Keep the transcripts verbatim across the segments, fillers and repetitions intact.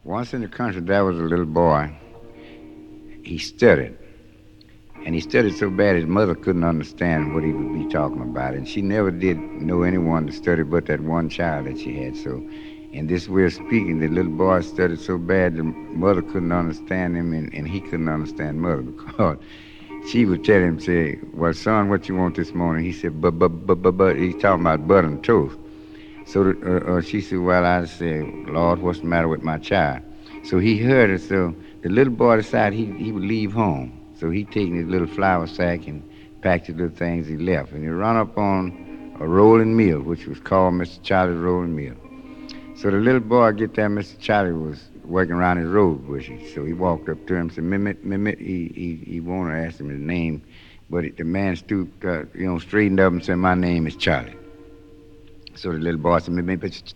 Once in the country, there was a little boy. He studied. And he studied so bad his mother couldn't understand what he would be talking about. And she never did know anyone to study but that one child that she had. So, in this way of speaking, the little boy studied so bad the mother couldn't understand him and, and he couldn't understand mother because she would tell him, say, well, son, what you want this morning? He said, but, but, but, but, but. He's talking about butter and toast. So the, uh, uh, she said, well, I said, Lord, what's the matter with my child? So he heard it. So the little boy decided he, he would leave home. So he taken his little flour sack and packed the little things he left. And he run up on a rolling mill, which was called Mister Charlie's Rolling Mill. So the little boy get there, Mister Charlie was working around his rose bushes. So he walked up to him and said, Mimit, Mimit, he, he, he wanted to ask him his name. But it, the man stooped, uh, you know, straightened up and said, my name is Charlie. So the little boy said,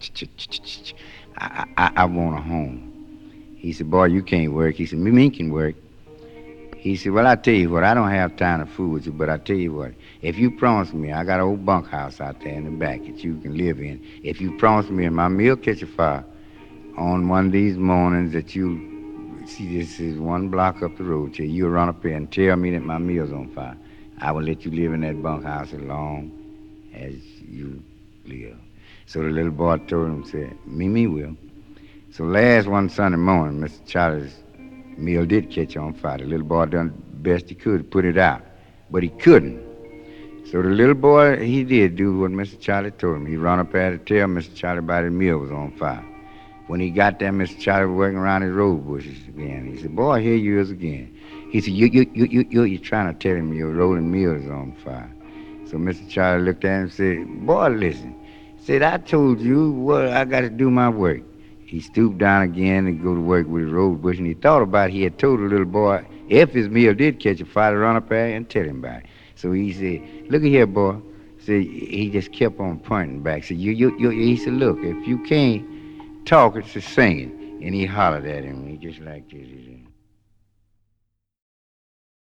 I, I, I want a home. He said, boy, you can't work. He said, me can work. He said, well, I tell you what, I don't have time to fool with you, but I tell you what, if you promise me, I got an old bunkhouse out there in the back that you can live in. If you promise me and my mill catch a fire on one of these mornings that you, see, this is one block up the road, till you run up here and tell me that my mill's on fire, I will let you live in that bunkhouse as long as you live. So the little boy told him, said, me, me will. So last one Sunday morning, Mister Charlie's mill did catch on fire. The little boy done the best he could to put it out, but he couldn't. So the little boy, he did do what Mister Charlie told him. He run up there to tell Mister Charlie about his mill was on fire. When he got there, Mister Charlie was working around his rose bushes again. He said, boy, here you is again. He said, you, you, you, you, you, you're trying to tell him your rolling mill is on fire. So Mister Charlie looked at him and said, boy, listen. He said, I told you what I got to do my work. He stooped down again and go to work with his rose bush, and he thought about it. He had told the little boy, if his mill did catch a fire, to run up there and tell him about it. So he said, look at here, boy. So he just kept on pointing back. So you, you, you, he said, look, if you can't talk, it's just singing. And he hollered at him. He just like this.